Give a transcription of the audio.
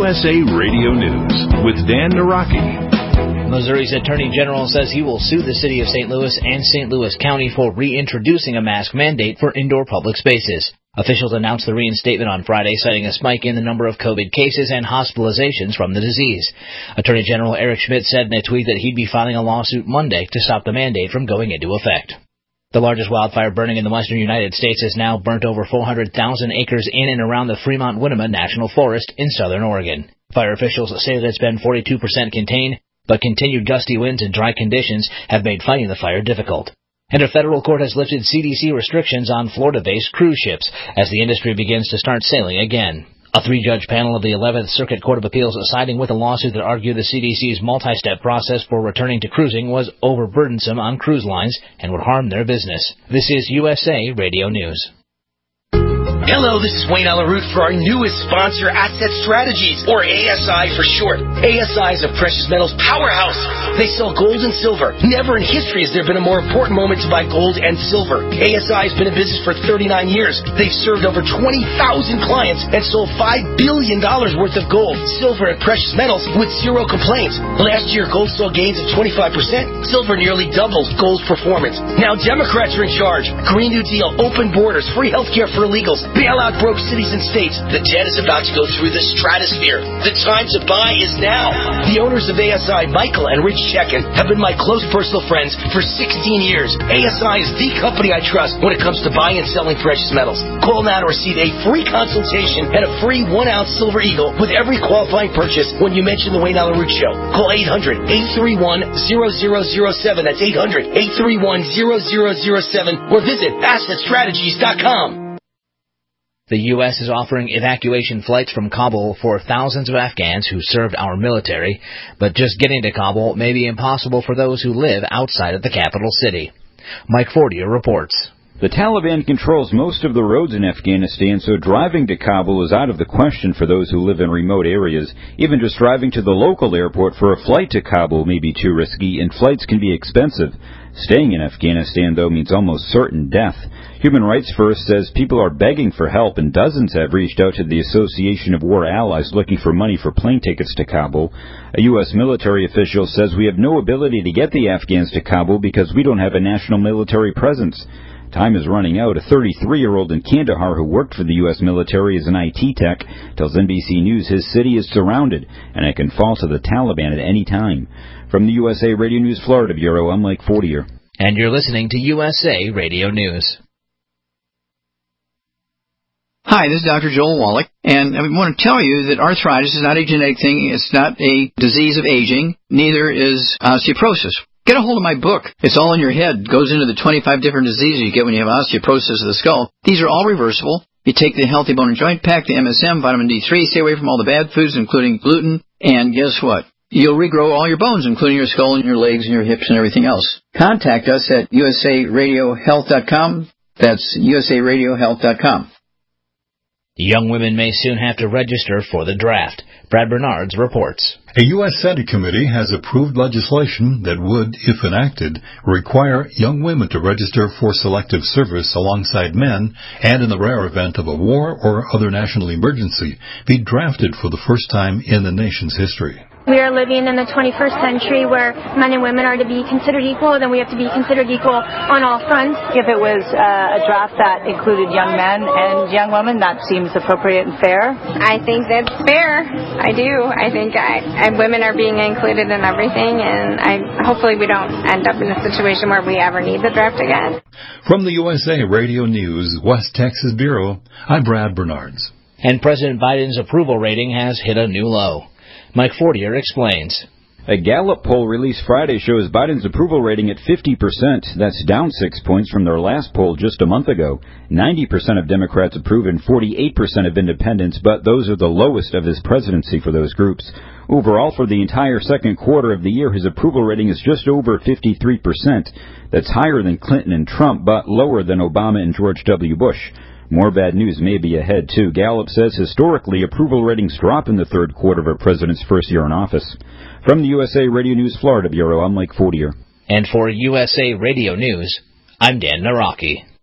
USA Radio News with Dan Naraki. Missouri's Attorney General says he will sue the city of St. Louis and St. Louis County for reintroducing a mask mandate for indoor public spaces. Officials announced the reinstatement on Friday, citing a spike in the number of COVID cases and hospitalizations from the disease. Attorney General Eric Schmidt said in a tweet that he'd be filing a lawsuit Monday to stop the mandate from going into effect. The largest wildfire burning in the western United States has now burnt over 400,000 acres in and around the Fremont-Winema National Forest in southern Oregon. Fire officials say that it's been 42% contained, but continued gusty winds and dry conditions have made fighting the fire difficult. And a federal court has lifted CDC restrictions on Florida-based cruise ships as the industry begins to start sailing again. A three-judge panel of the 11th Circuit Court of Appeals siding with a lawsuit that argued the CDC's multi-step process for returning to cruising was overburdensome on cruise lines and would harm their business. This is USA Radio News. Hello, this is Wayne Alaroot for our newest sponsor, Asset Strategies, or ASI for short. ASI is a precious metals powerhouse. They sell gold and silver. Never in history has there been a more important moment to buy gold and silver. ASI has been in business for 39 years. They've served over 20,000 clients and sold $5 billion worth of gold, silver, and precious metals with zero complaints. Last year, gold saw gains of 25%. Silver nearly doubled gold's performance. Now Democrats are in charge. Green New Deal, open borders, free health care for illegals, bailout broke cities and states. The debt is about to go through the stratosphere. The time to buy is now. The owners of ASI, Michael and Rich Chekin, have been my close personal friends for 16 years. ASI is the company I trust when it comes to buying and selling precious metals. Call now to receive a free consultation and a free 1-ounce Silver Eagle with every qualifying purchase when you mention the Wayne Alaroot Show. Call 800-831-0007. That's 800-831-0007 or visit AssetStrategies.com. The U.S. is offering evacuation flights from Kabul for thousands of Afghans who served our military, but just getting to Kabul may be impossible for those who live outside of the capital city. Mike Fortier reports. The Taliban controls most of the roads in Afghanistan, so driving to Kabul is out of the question for those who live in remote areas. Even just driving to the local airport for a flight to Kabul may be too risky, and flights can be expensive. Staying in Afghanistan, though, means almost certain death. Human Rights First says people are begging for help, and dozens have reached out to the Association of War Allies looking for money for plane tickets to Kabul. A U.S. military official says we have no ability to get the Afghans to Kabul because we don't have a national military presence. Time is running out. A 33-year-old in Kandahar who worked for the U.S. military as an IT tech tells NBC News his city is surrounded and it can fall to the Taliban at any time. From the USA Radio News Florida Bureau, I'm Mike Fortier. And you're listening to USA Radio News. Hi, this is Dr. Joel Wallach, and I want to tell you that arthritis is not a genetic thing. It's not a disease of aging. Neither is osteoporosis. Get a hold of my book. It's all in your head. It goes into the 25 different diseases you get when you have osteoporosis of the skull. These are all reversible. You take the Healthy Bone and Joint Pack, the MSM, vitamin D3, stay away from all the bad foods, including gluten, and guess what? You'll regrow all your bones, including your skull and your legs and your hips and everything else. Contact us at usaradiohealth.com. That's usaradiohealth.com. Young women may soon have to register for the draft. Brad Bernards reports. A U.S. Senate committee has approved legislation that would, if enacted, require young women to register for selective service alongside men and, in the rare event of a war or other national emergency, be drafted for the first time in the nation's history. We are living in the 21st century where men and women are to be considered equal, then we have to be considered equal on all fronts. If it was a draft that included young men and young women, that seems appropriate and fair. I think that's fair. I do. I think women are being included in everything, and hopefully we don't end up in a situation where we ever need the draft again. From the USA Radio News West Texas Bureau, I'm Brad Bernards. And President Biden's approval rating has hit a new low. Mike Fortier explains. A Gallup poll released Friday shows Biden's approval rating at 50%. That's down 6 points from their last poll just a month ago. 90% of Democrats approve and 48% of independents, but those are the lowest of his presidency for those groups. Overall, for the entire second quarter of the year, his approval rating is just over 53%. That's higher than Clinton and Trump, but lower than Obama and George W. Bush. More bad news may be ahead, too. Gallup says historically approval ratings drop in the third quarter of a president's first year in office. From the USA Radio News Florida Bureau, I'm Mike Fortier. And for USA Radio News, I'm Dan Naraki.